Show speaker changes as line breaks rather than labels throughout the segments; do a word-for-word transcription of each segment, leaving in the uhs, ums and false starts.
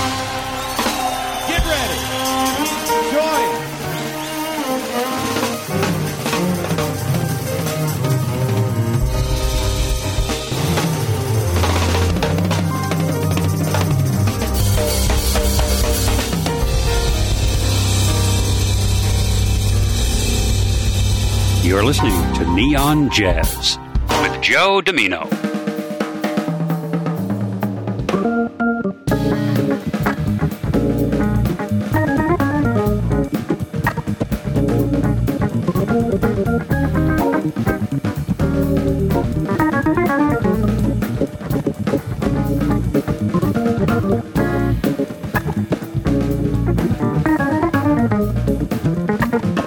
Get ready. Join.
You're listening to Neon Jazz with Joe Domino.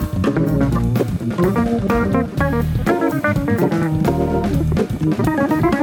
Thank you.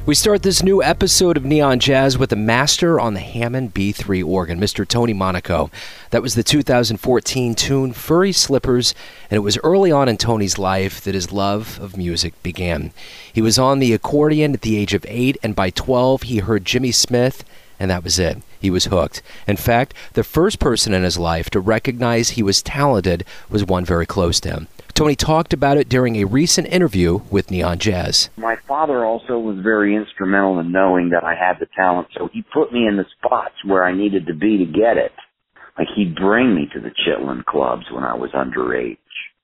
We start this new episode of Neon Jazz with a master on the Hammond B three organ, Mister Tony Monaco. That was the two thousand fourteen tune Furry Slippers, and it was early on in Tony's life that his love of music began. He was on the accordion at the age of eight, and by twelve he heard Jimmy Smith, and that was it. He was hooked. In fact, the first person in his life to recognize he was talented was one very close to him. Tony talked about it during a recent interview with Neon Jazz.
My father also was very instrumental in knowing that I had the talent, so he put me in the spots where I needed to be to get it. Like, he'd bring me to the Chitlin clubs when I was underage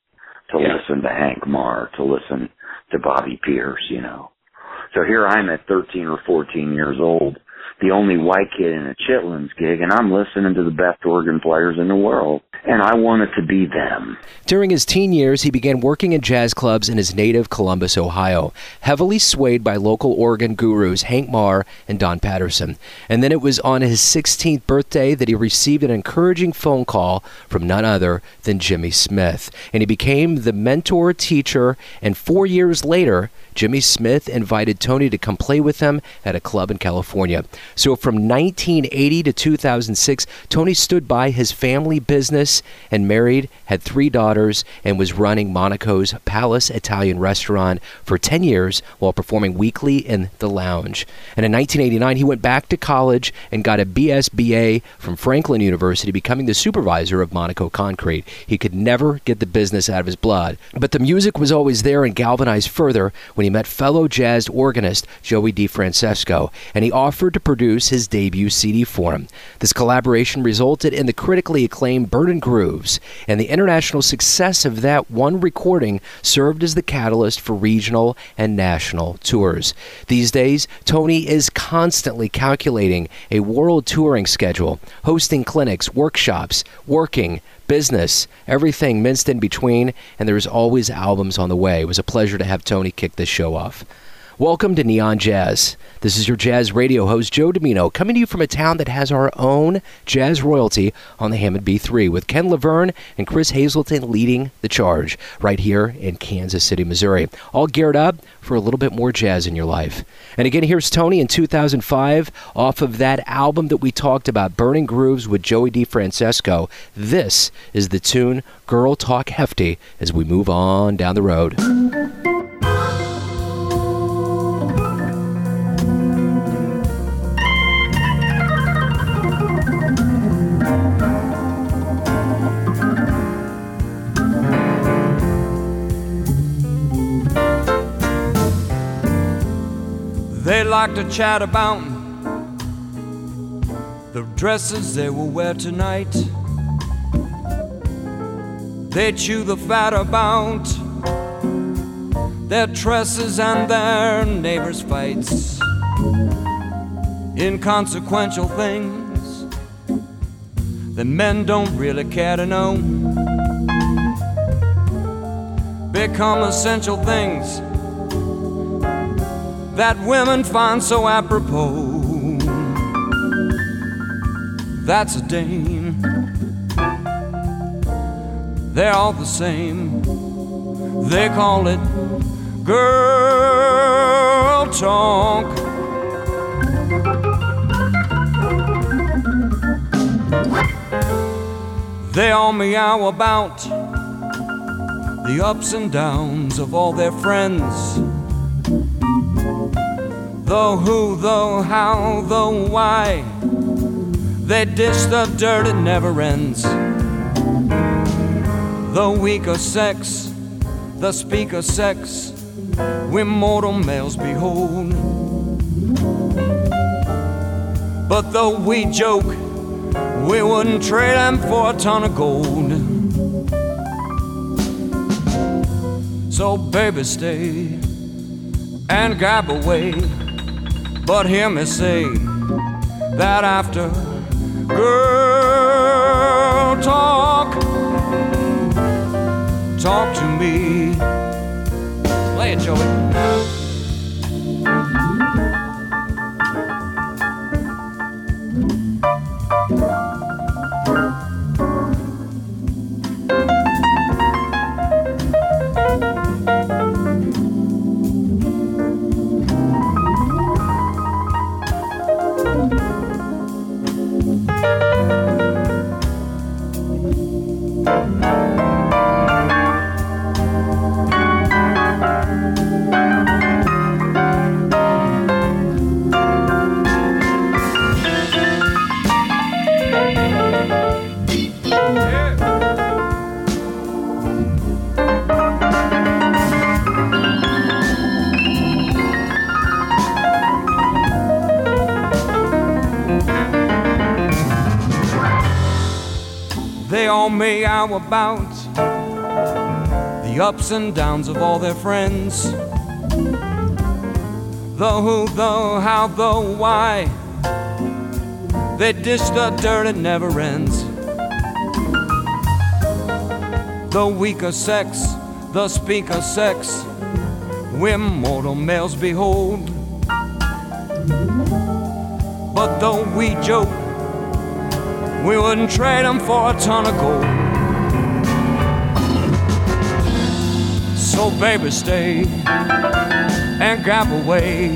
to yeah. listen to Hank Marr, to listen to Bobby Pierce, you know. So here I'm at thirteen or fourteen years old, the only white kid in a Chitlins gig, and I'm listening to the best organ players in the world, and I wanted to be them.
During his teen years, he began working in jazz clubs in his native Columbus, Ohio, heavily swayed by local organ gurus Hank Marr and Don Patterson. And then it was on his sixteenth birthday that he received an encouraging phone call from none other than Jimmy Smith. And he became the mentor, teacher, and four years later, Jimmy Smith invited Tony to come play with him at a club in California. So from nineteen eighty to two thousand six, Tony stood by his family business and married, had three daughters, and was running Monaco's Palace Italian restaurant for ten years while performing weekly in the lounge. And in nineteen eighty-nine, he went back to college and got a B S B A from Franklin University, becoming the supervisor of Monaco Concrete. He could never get the business out of his blood, but the music was always there and galvanized further when he met fellow jazz organist Joey DeFrancesco, and he offered to produce his debut C D for him. This collaboration resulted in the critically acclaimed Burnin' Grooves, and the international success of that one recording served as the catalyst for regional and national tours. These days, Tony is constantly calculating a world touring schedule, hosting clinics, workshops, working, business, everything minced in between, and there's always albums on the way. It was a pleasure to have Tony kick this show off. Welcome to Neon Jazz. This is your jazz radio host, Joe Domino, coming to you from a town that has our own jazz royalty on the Hammond B three, with Ken Laverne and Chris Hazelton leading the charge right here in Kansas City, Missouri. All geared up for a little bit more jazz in your life. And again, here's Tony in two thousand five off of that album that we talked about, Burnin' Grooves with Joey DeFrancesco. This is the tune Girl Talk Hefty as we move on down the road.
They like to chat about the dresses they will wear tonight. They chew the fat about their tresses and their neighbors' fights. Inconsequential things that men don't really care to know become essential things that women find so apropos. That's a dame. They're all the same. They call it girl talk. They all meow about the ups and downs of all their friends. The who, the how, the why. They dish the dirt, it never ends. The weaker sex, the speaker sex, we mortal males behold. But though we joke, we wouldn't trade them for a ton of gold. So baby, stay and gab away. But hear me say that after girl talk, talk to me. Play it, Joey. taught me how about the ups and downs of all their friends. The who, the how, the why. They dish the dirt, it never ends. The weaker sex, the speaker sex, we mortal males behold. But though we joke, we wouldn't trade them for a ton of gold. So baby, stay and grab away.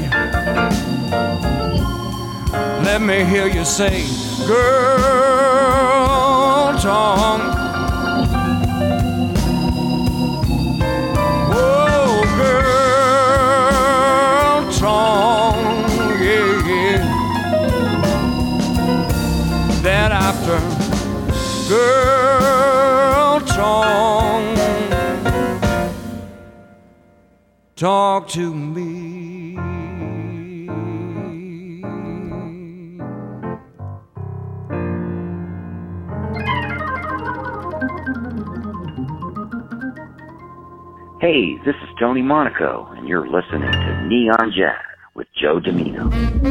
Let me hear you say, girl, talk. Oh, girl, talk, yeah, yeah. That after, girl, talk, talk to me.
Hey, this is Tony Monaco, and you're listening to Neon Jazz with Joe Domino.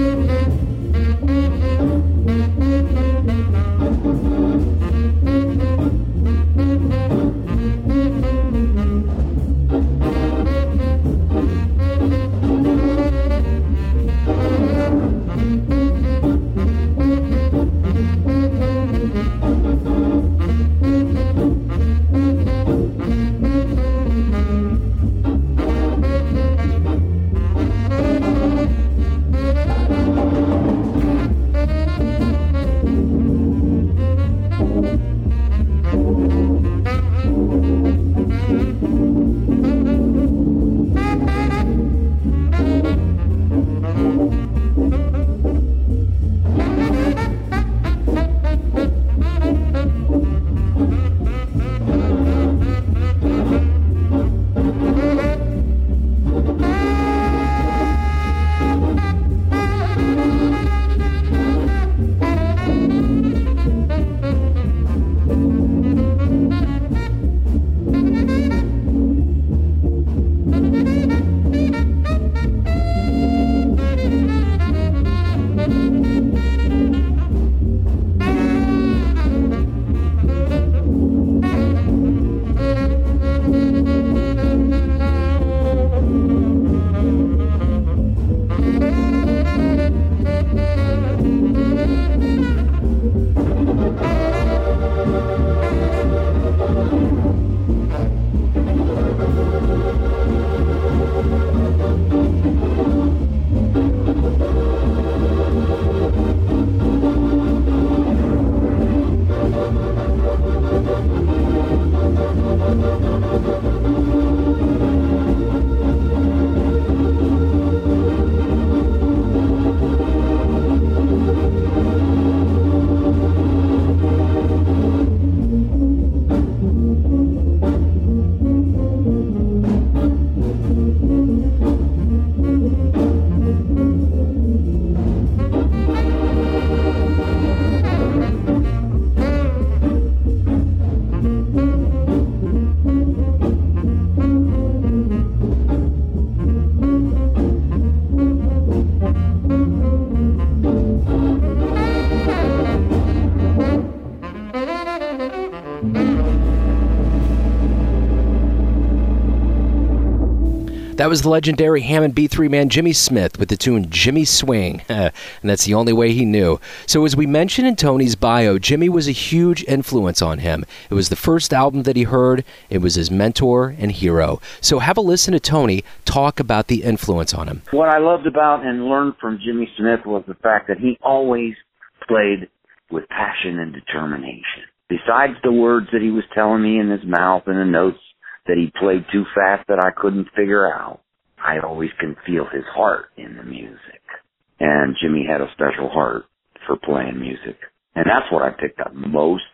That was the legendary Hammond B three man Jimmy Smith with the tune Jimmy Swing, and that's the only way he knew. So as we mentioned in Tony's bio, Jimmy was a huge influence on him. It was the first album that he heard. It was his mentor and hero. So have a listen to Tony talk about the influence on him.
What I loved about and learned from Jimmy Smith was the fact that he always played with passion and determination. Besides the words that he was telling me in his mouth and the notes that he played too fast that I couldn't figure out, I always can feel his heart in the music. And Jimmy had a special heart for playing music. And that's what I picked up most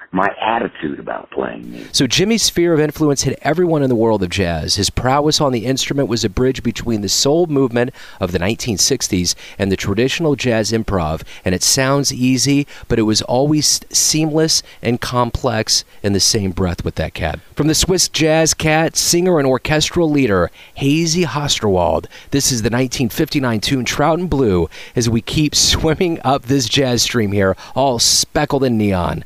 my attitude about playing music.
So Jimmy's sphere of influence hit everyone in the world of jazz. His prowess on the instrument was a bridge between the soul movement of the nineteen sixties and the traditional jazz improv, and it sounds easy, but it was always seamless and complex in the same breath with that cat. From the Swiss jazz cat, singer and orchestral leader, Hazy Hosterwald, this is the nineteen fifty-nine tune Trout and Blue, as we keep swimming up this jazz stream here, all speckled in neon.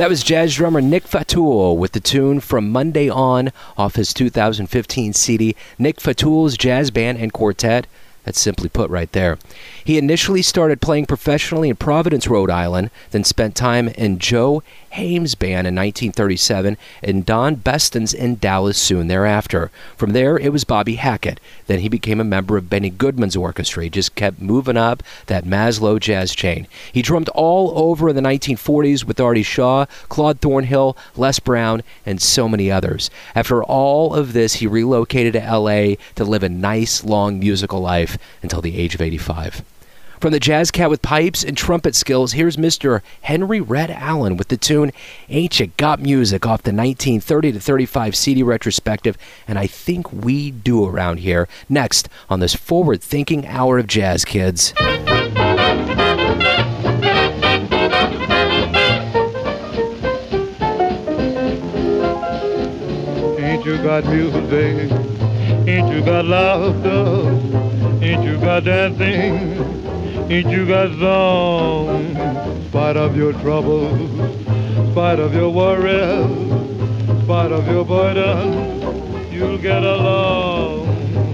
That was jazz drummer Nick Fatul with the tune From Monday On off his two thousand fifteen C D, Nick Fatul's Jazz Band and Quartet. That's simply put right there. He initially started playing professionally in Providence, Rhode Island, then spent time in Joe Hames' band in nineteen thirty-seven and Don Beston's in Dallas soon thereafter. From there, it was Bobby Hackett. Then he became a member of Benny Goodman's orchestra. He just kept moving up that Maslow jazz chain. He drummed all over in the nineteen forties with Artie Shaw, Claude Thornhill, Les Brown, and so many others. After all of this, he relocated to L A to live a nice, long musical life until the age of eighty-five. From the jazz cat with pipes and trumpet skills, here's Mister Henry Red Allen with the tune Ain't Ya Got Music off the nineteen thirty to thirty-five C D retrospective, and I think we do around here. Next on this forward-thinking hour of Jazz Kids.
Ain't you got music? Ain't you got laughter? Ain't you got dancing? Ain't you got song? Spite of your troubles, spite of your worries, spite of your burden, you'll get along.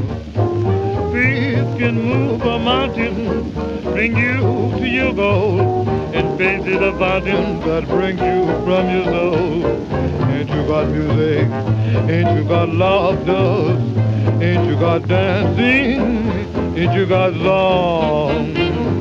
Peace can move a mountain, bring you to your goal, and faith is a fountain that brings you from your soul. Ain't you got music? Ain't you got laughter? Ain't you got dancing? Ain't you got song?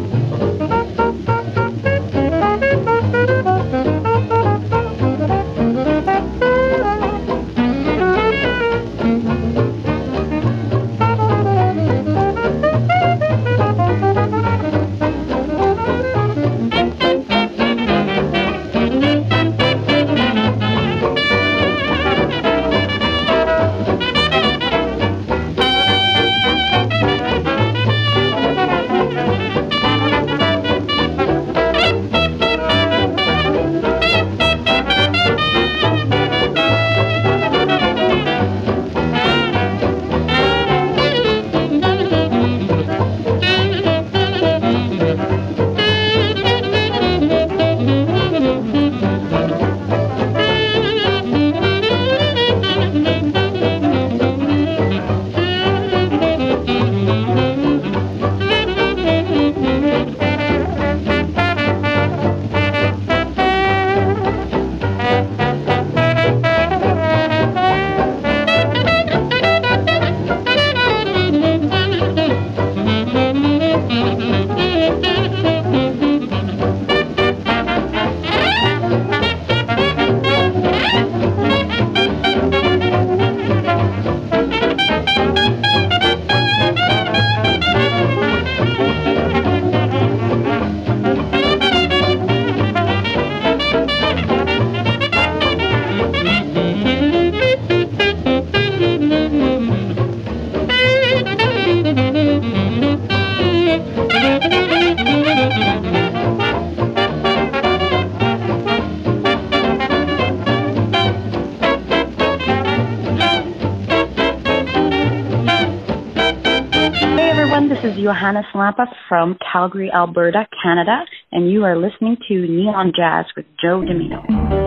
Johanna Slampa from Calgary, Alberta, Canada, and you are listening to Neon Jazz with Joe Dimino.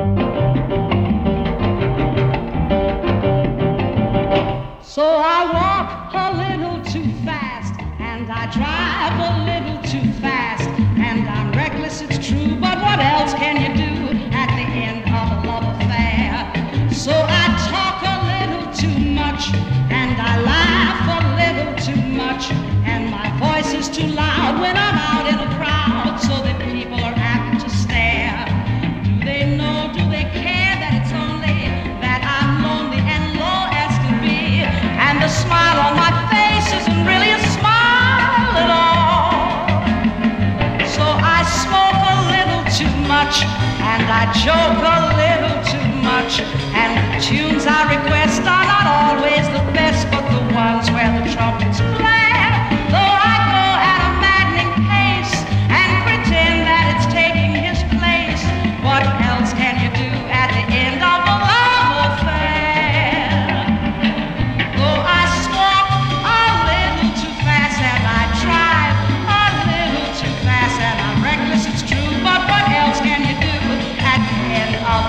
So I walk a little too fast, and I drive a little too fast, and I'm reckless, it's true, but what else can you do at the end of a love affair? So I talk a little too much, and I laugh a little too much, and my voice is too loud when I'm out in a crowd, so that people are apt to stare. Do they know, do they care that it's only that I'm lonely and low as can be, and the smile on my face isn't really a smile at all? So I smoke a little too much, and I joke a little too much, and the tunes I request are not always the best, but the ones where the trumpets play. Though I go at a maddening pace and pretend that it's taking his place, what else can you do at the end of a love affair? Though I stalk a little too fast and I drive a little too fast and I'm reckless, it's true, but what else can you do at the end of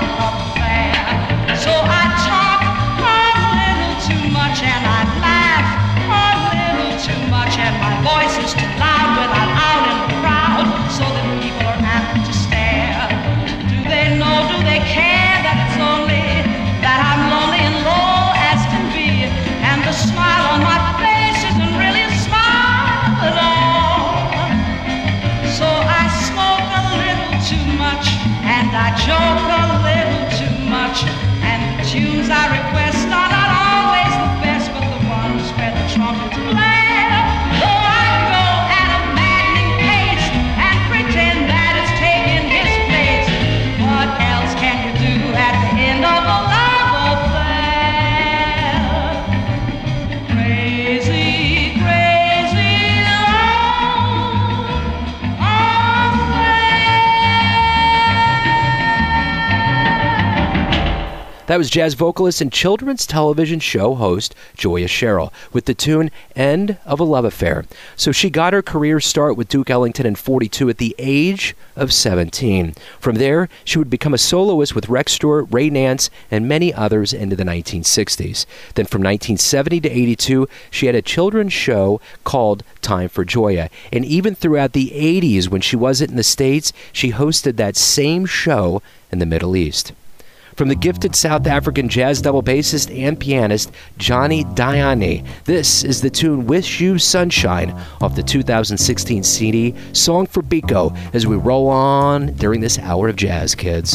That was jazz vocalist and children's television show host Joya Sherrill with the tune End of a Love Affair. So she got her career start with Duke Ellington in forty-two at the age of seventeen. From there, she would become a soloist with Rex Stewart, Ray Nance, and many others into the nineteen sixties. Then from nineteen seventy to eighty-two, she had a children's show called Time for Joya. And even throughout the eighties, when she wasn't in the States, she hosted that same show in the Middle East. From the gifted South African jazz double bassist and pianist Johnny Diani, this is the tune Wish You Sunshine off the two thousand sixteen C D, Song for Biko, as we roll on during this hour of jazz, kids.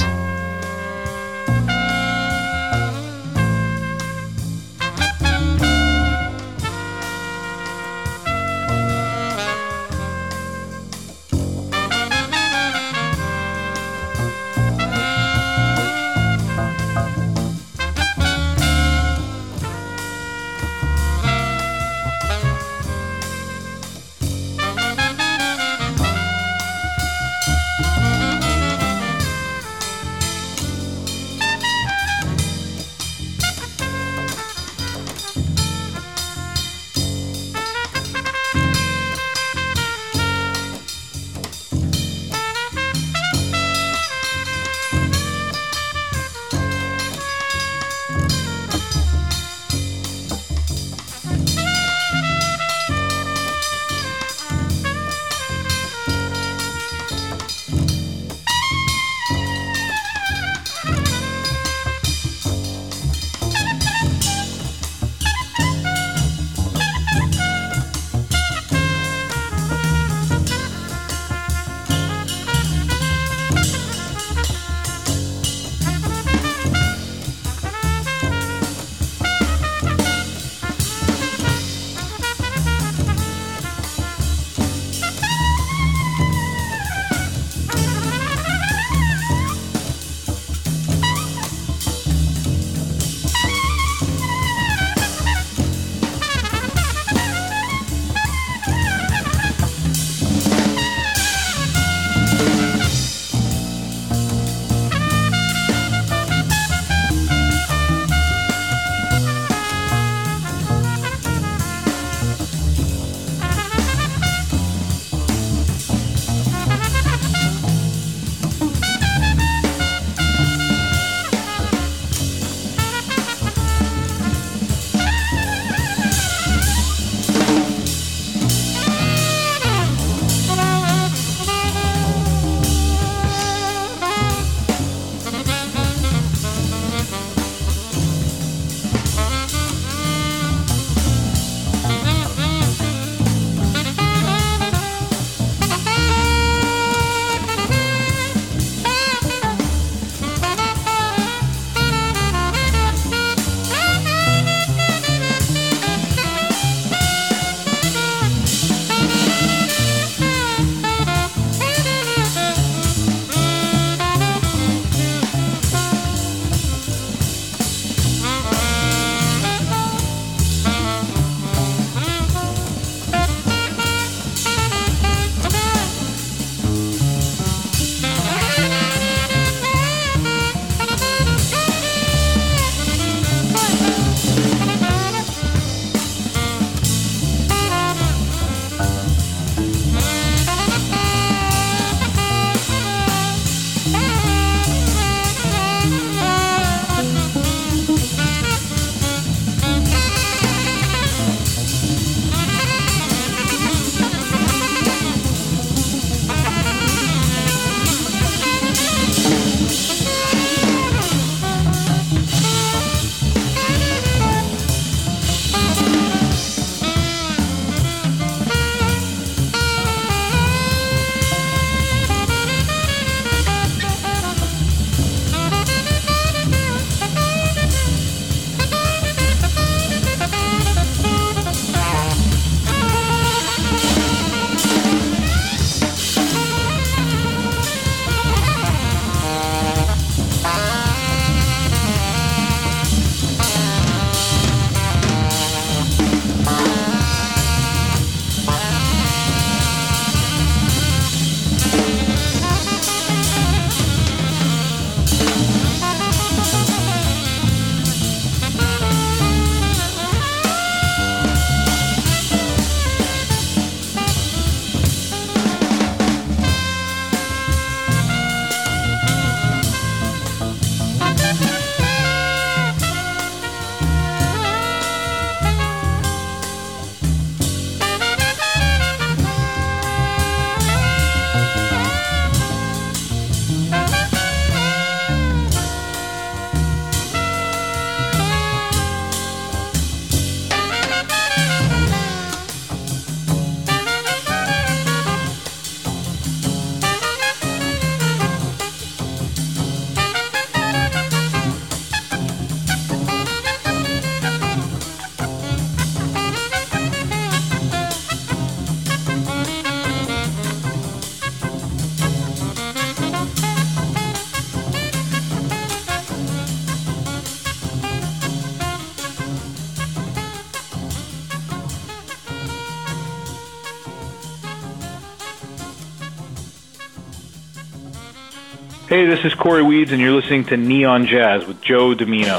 Hey, this is Corey Weeds, and you're listening to Neon Jazz with Joe Domino.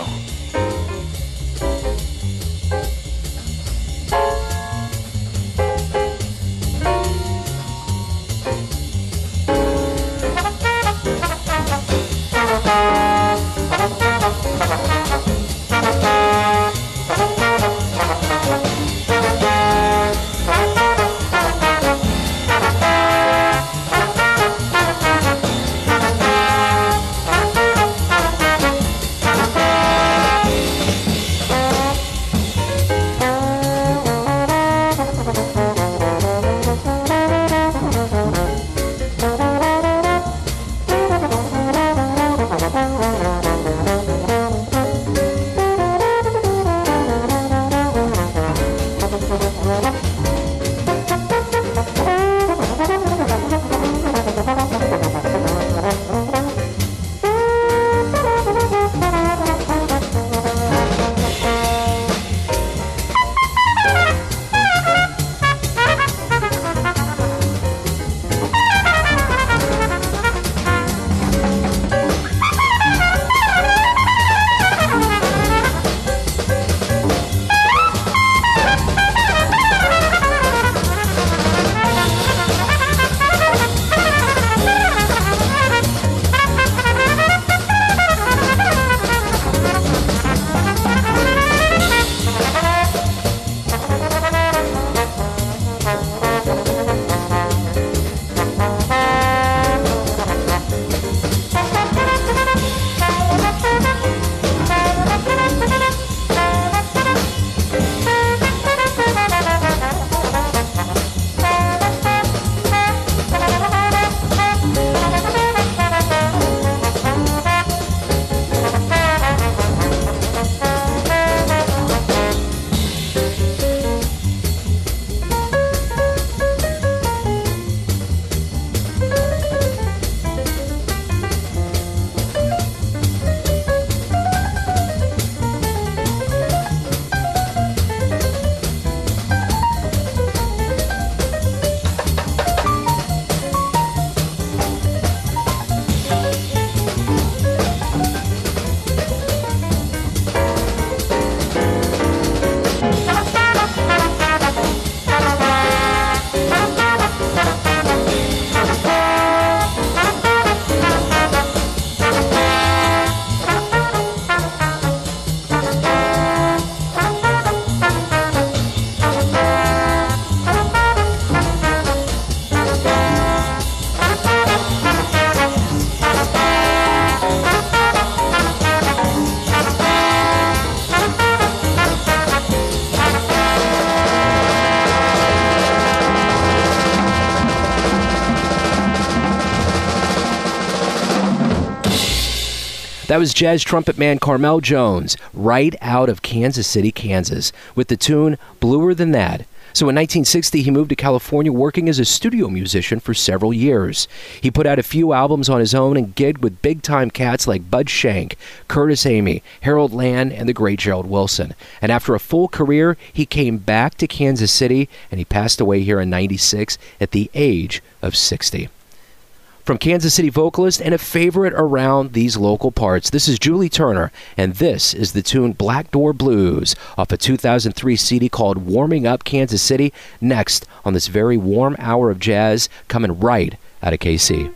That was jazz trumpet man Carmel Jones, right out of Kansas City, Kansas, with the tune Bluer Than That. So in nineteen sixty, he moved to California working as a studio musician for several years. He put out a few albums on his own and gigged with big-time cats like Bud Shank, Curtis Amy, Harold Land, and the great Gerald Wilson. And after a full career, he came back to Kansas City, and he passed away here in ninety-six at the age of sixty. From Kansas City vocalist and a favorite around these local parts, this is Julie Turner, and this is the tune Black Door Blues off a two thousand three C D called Warming Up Kansas City, next on this very warm hour of jazz coming right out of K C.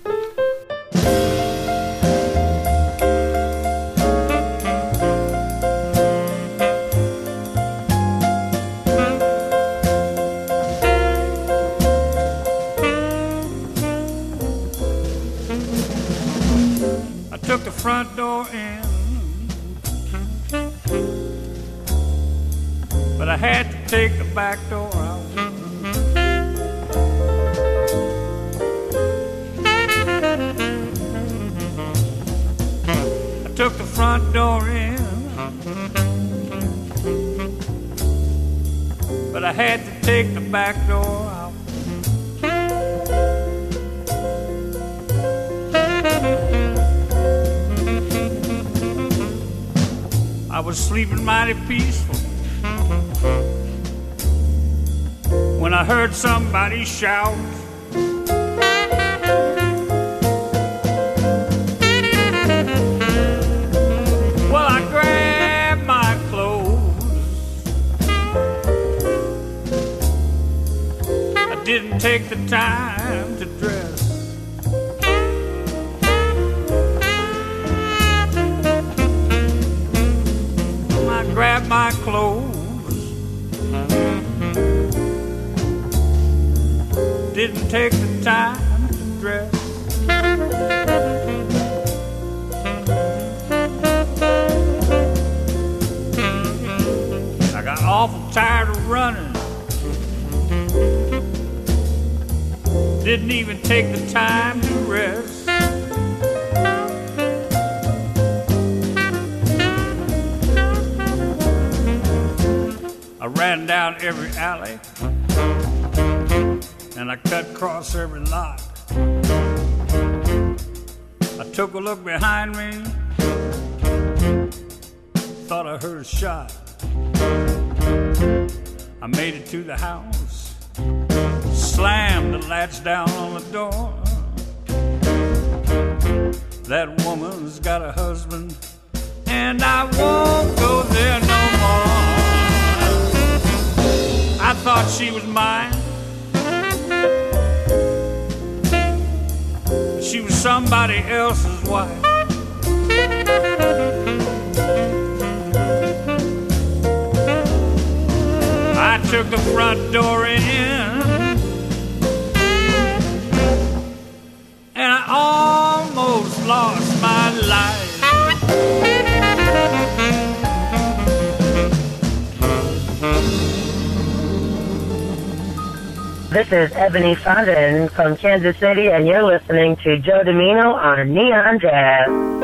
Took the front door in, but I had to take the back door out. I took the front door in, but I had to take the back door out. I was sleeping mighty peaceful when I heard somebody shout. take the time to dress. I grabbed my clothes, didn't take the time to dress. I got awful tired of running, didn't even take the time to rest. I ran down every alley and I cut across every lot. I took a look behind me, thought I heard a shot. I made it to the house, slammed the latch down on the door. That woman's got a husband, and I won't go there no more. I thought she was mine, she was somebody else's wife. I took the front door in, and I almost lost my life.
This is Ebony Fondon from Kansas City, and you're listening to Joe Domino on Neon Jazz.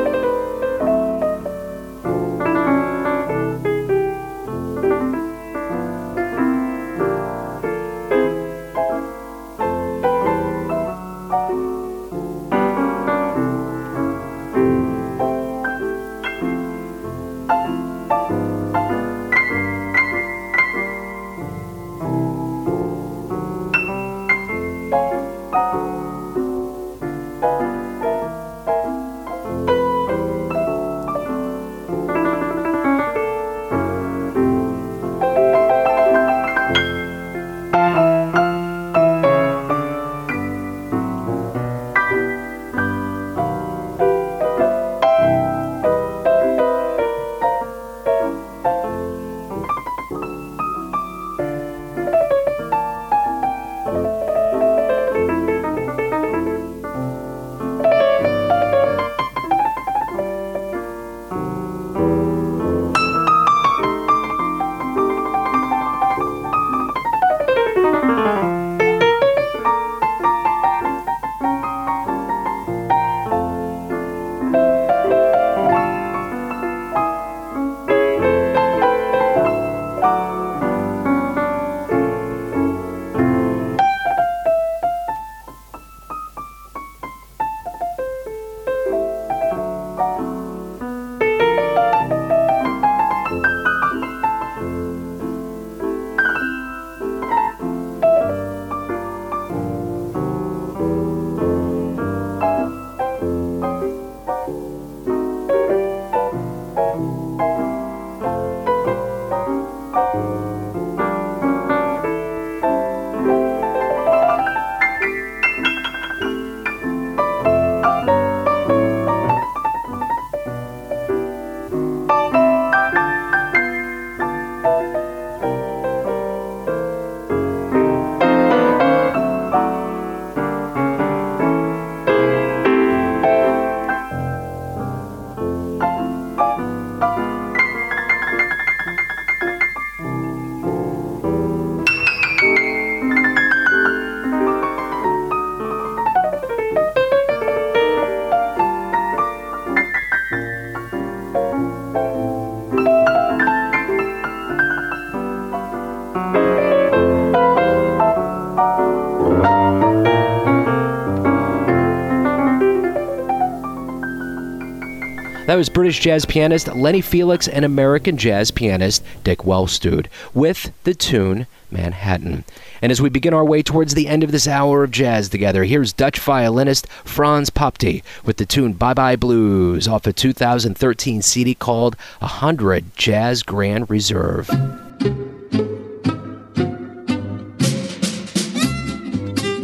That was British jazz pianist Lenny Felix and American jazz pianist Dick Wellstud with the tune Manhattan. And as we begin our way towards the end of this hour of jazz together, here's Dutch violinist Franz Popte with the tune Bye Bye Blues off a two thousand thirteen C D called one hundred Jazz Grand Reserve.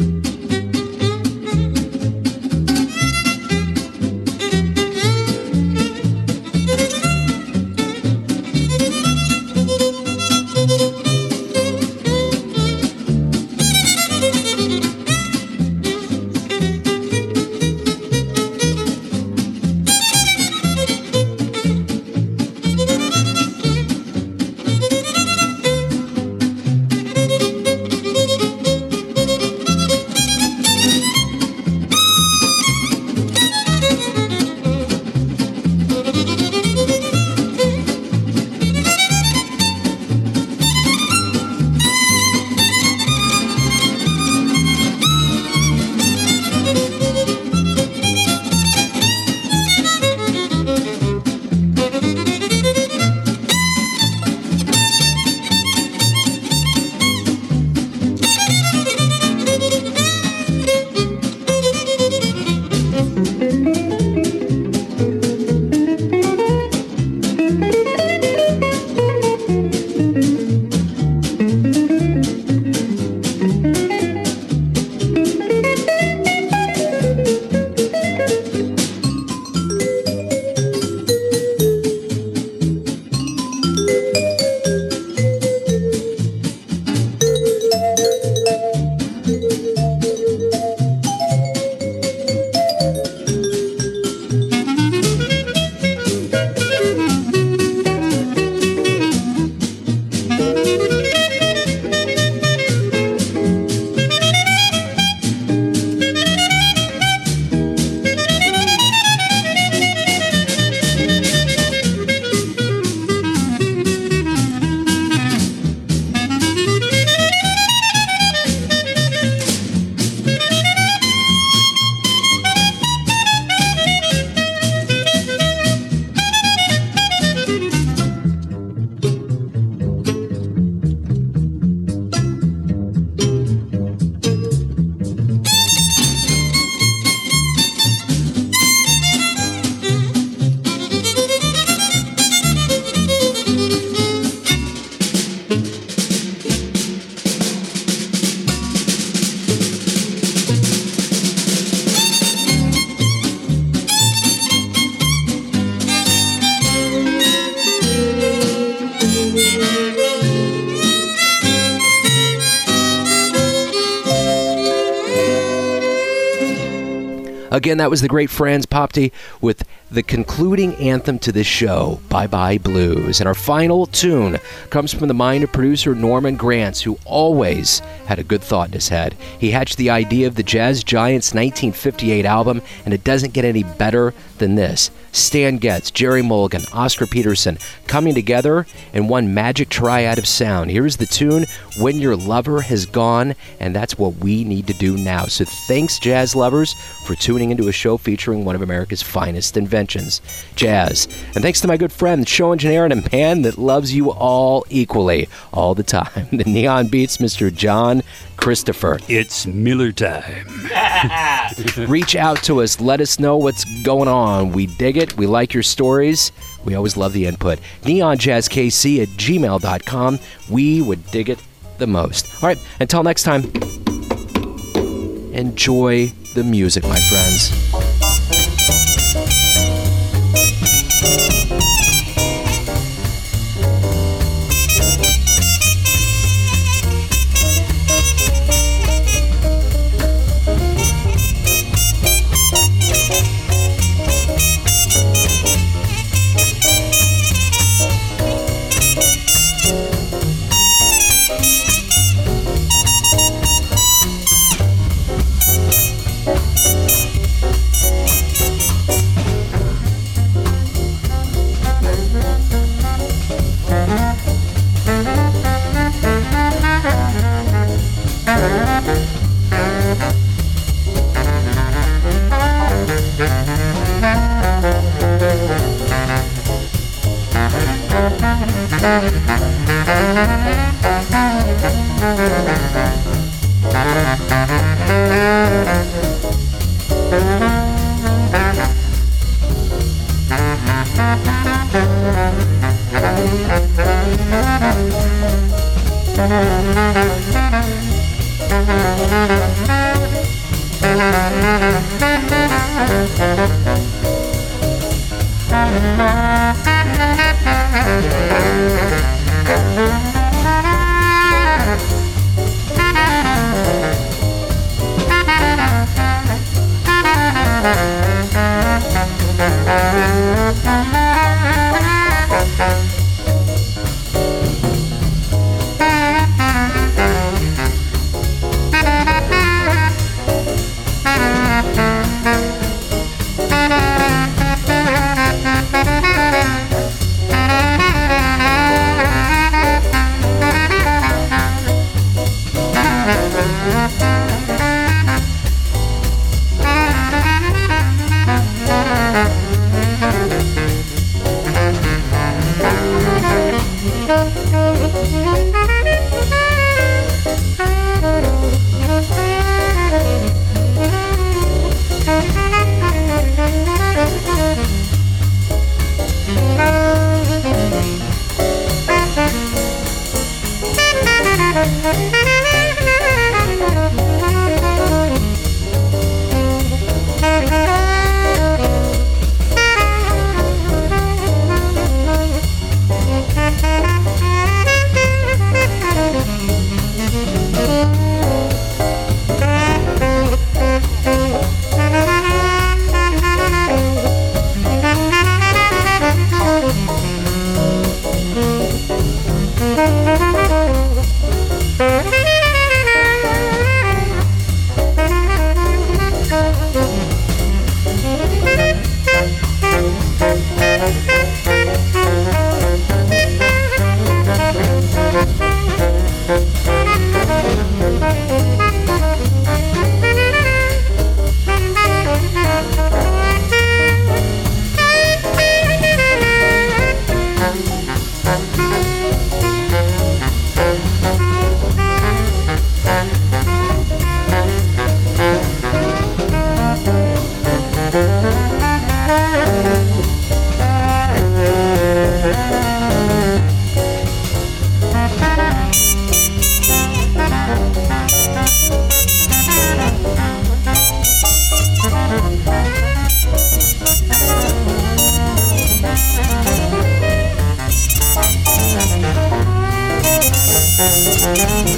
Again, that was the great Franz Popti with the concluding anthem to this show, Bye Bye Blues. And our final tune comes from the mind of producer Norman Granz, who always had a good thought in his head. He hatched the idea of the Jazz Giants nineteen fifty-eight album, and it doesn't get any better than this. Stan Getz, Jerry Mulligan, Oscar Peterson coming together in one magic triad of sound. Here's the tune, When Your Lover Has Gone, and that's what we need to do now. So thanks, jazz lovers, for tuning into a show featuring one of America's finest inventions, jazz. And thanks to my good friend, show engineer, and a man that loves you all equally, all the time, the Neon Beats, Mister John Christopher.
It's Miller time.
Reach out to us. Let us know what's going on. We dig it. We like your stories. We always love the input. neon jazz k c at gmail dot com. We would dig it the most. All right, until next time, enjoy the music, my friends.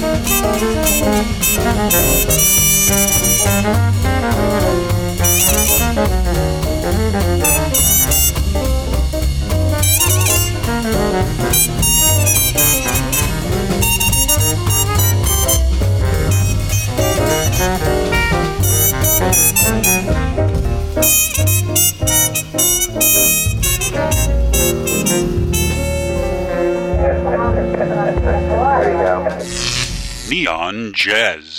Thank you.
Neon Jazz.